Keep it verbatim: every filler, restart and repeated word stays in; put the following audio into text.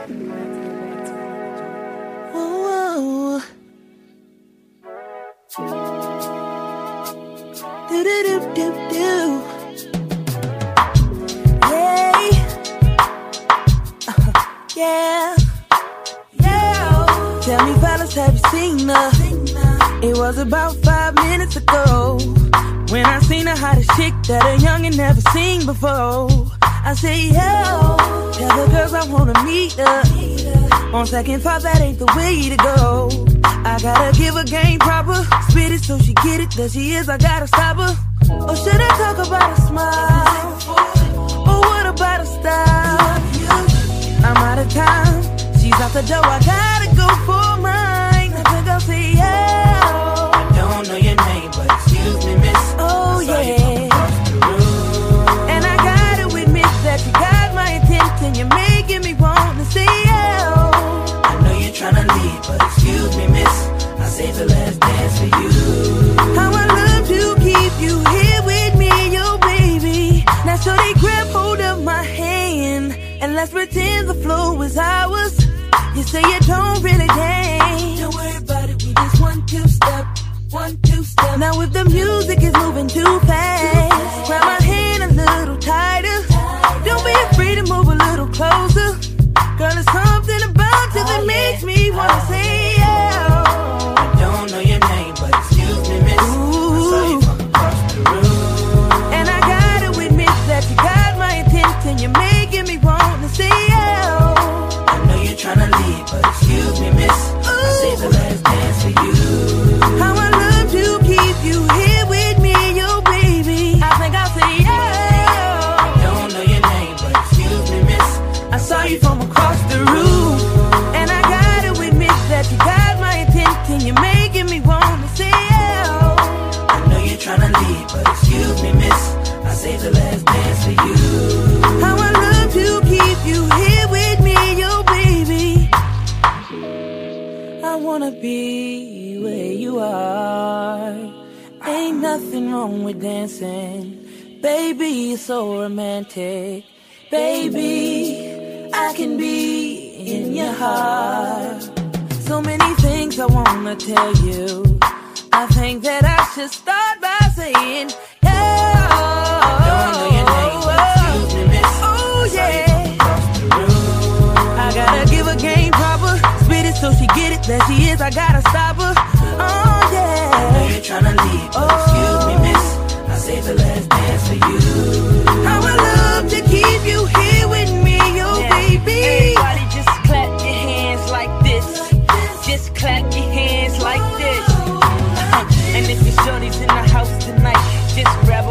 Ooh. Do do do do do. Yeah. Uh, yeah. Yeah. Tell me, fellas, have you seen her? It was about five minutes ago when I seen the hottest chick that a youngin' never seen before. I say, yo, tell the girls I wanna meet her. On second thought, that ain't the way to go. I gotta give her game proper, spit it so she get it. There she is, I gotta stop her. Or should I talk about a smile? Or what about a style? I'm out of time, she's out the door, I gotta go for mine. I think I'll say, yeah. I don't know your name, but excuse me, miss. Oh yeah. And I gotta admit that you got my attention. You're making me want to say, yeah. I know you're tryna leave, but excuse me, miss. I saved the last dance for you. How I love to keep you here with me, yo baby. Now so they grab hold of my hand and let's pretend the flow is ours. You say you don't really dance. Don't worry about it, we just one, two step, one, two step. Now if the music is moving too fast, grab my hand a little tighter. Don't be afraid to move a little closer. Girl, there's something about you that makes me wanna say, yeah. I don't know your name, but excuse me, miss. Ooh. I saw you from across the room. And I gotta admit that you got my attention. You're making me wanna say, yeah. I know you're tryna leave, but excuse me, miss. Ooh. I saved the last dance for you. How I love to keep you here with me, yo baby. I think I'll say, yeah. I don't know your name, but excuse me, miss. I saw you from across the room. And I gotta admit that you got my attention. You're making me wanna say, yeah. I know you're tryna leave, but excuse me, miss. I saved the last dance for you. How I love to keep you here with me, yo baby. I wanna be where you are. Ain't nothing wrong with dancing. Baby, you're so romantic. Baby, I can be in your heart. So many things I wanna tell you. I think that I should start by saying, yeah. I don't know your name, but excuse me, miss. Oh yeah. Across the room. I gotta give her game proper, spit it so she get it. There she is, I gotta stop her. Oh yeah. I know you're tryna leave, but oh. excuse me, miss. I saved the last dance for you. How I love to keep you here with me, yo yeah. baby. Everybody just clap your hands like this. Just clap your hands like this. And if your shorty's in the house tonight, just grab